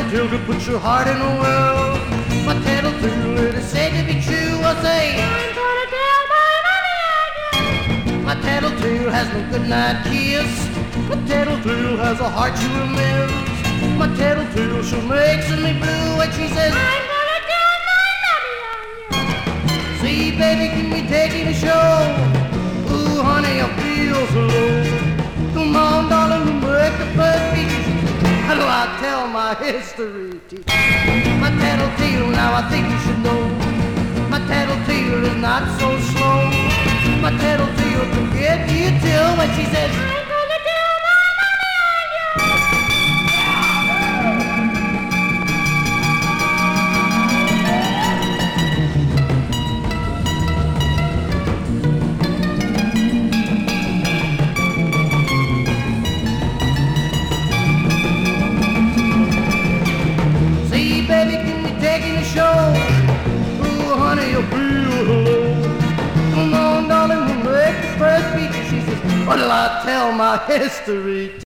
tattletale could put your heart in a whirl. My tattletale, it is said to be true. I say, I'm gonna tell my mommy again. My tattletale has no goodnight kiss. My tattletale has a heart you will miss. My tattletale, she makes me blue when she says, I'm gonna tell my mommy again. See, baby, keep me taking the show. Ooh, honey, I feel so low. Come on, darling, break the first beat. How do I tell my history teacher? My tattletale, now I think you should know. My tattletale is not so slow. My tattletale can get you till when she says, I'm gonna tell my mommy again. Baby, can we take in the show? Ooh, honey, you'll feel hello. Come on, darling, we'll make the first beat. She says, what'll I tell my history?